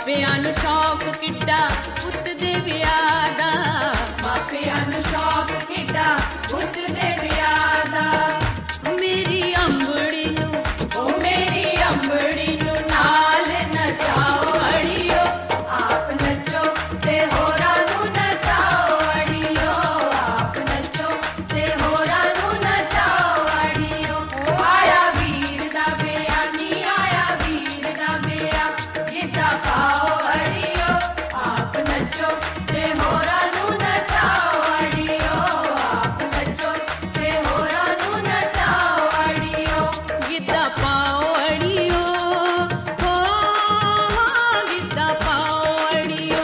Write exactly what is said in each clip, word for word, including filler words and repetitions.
मापियां नूं शौक किड्डा पुत्त दे विआह दा, मापियां नूं शौक किड्डा पुत्त दे विआह दा। मेरी अंबड़ी नूं ओ मेरी अंबड़ी नूं नाल नचाओ अड़ियो, आप नचो ते होरां नूं नचाओ अड़ियो, आप नचो ते होरां नूं नचाओ अड़ियो। आया वीर दा बेआ नी आया वीर दा बेआ, गिद्धा पाओ अड़ियो, आप नचो ते होरां नूं नचाओ अड़ियो, आप नचो ते होरां नूं नचाओ अड़ियो। गिद्धा पाओ अड़ियो, हो गिद्धा पाओ अड़ियो।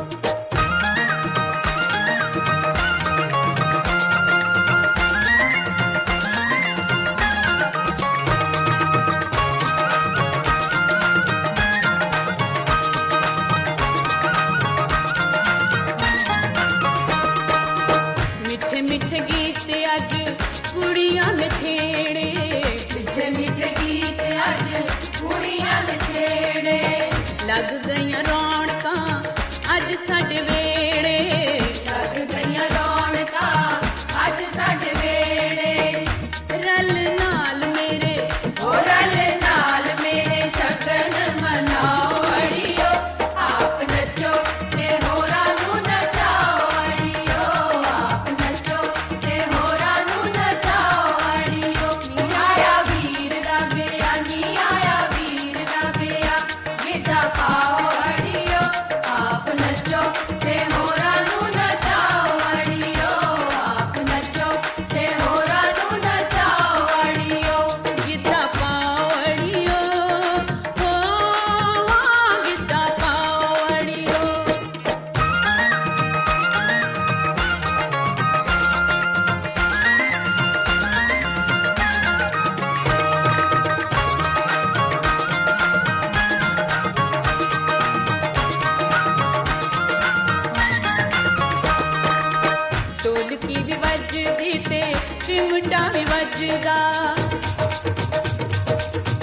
मिठे मिठे गीत अज कुड़ियां ने छेड़े, मिठे मिठे गीत अज कुड़ियां ने छेड़े। लग गईयां रौनकां अज साडे वेड़े, लग गईयां रौनकां अज साडे वेड़े। रल नाल मेरे ओ रल नाल मेरे शगन मनाओ अड़ियो, आप नचो ते होरां नूं नचाओ अड़ियो, आप नचो ते होरां नूं नचाओ अड़ियो। आया वीर दा बेआ नी आया वीर दा बेआ, गिद्धा पाओ अड़ियो, आप नचो ते होरां नूं नचाओ अड़ियो, आप नचो ते होरां नूं नचाओ अड़ियो। गिद्धा पाओ अड़ियो, हो गिद्धा पाओ अड़ियो। ढोलकी भी वजदी ते चिमटा भी वजदा,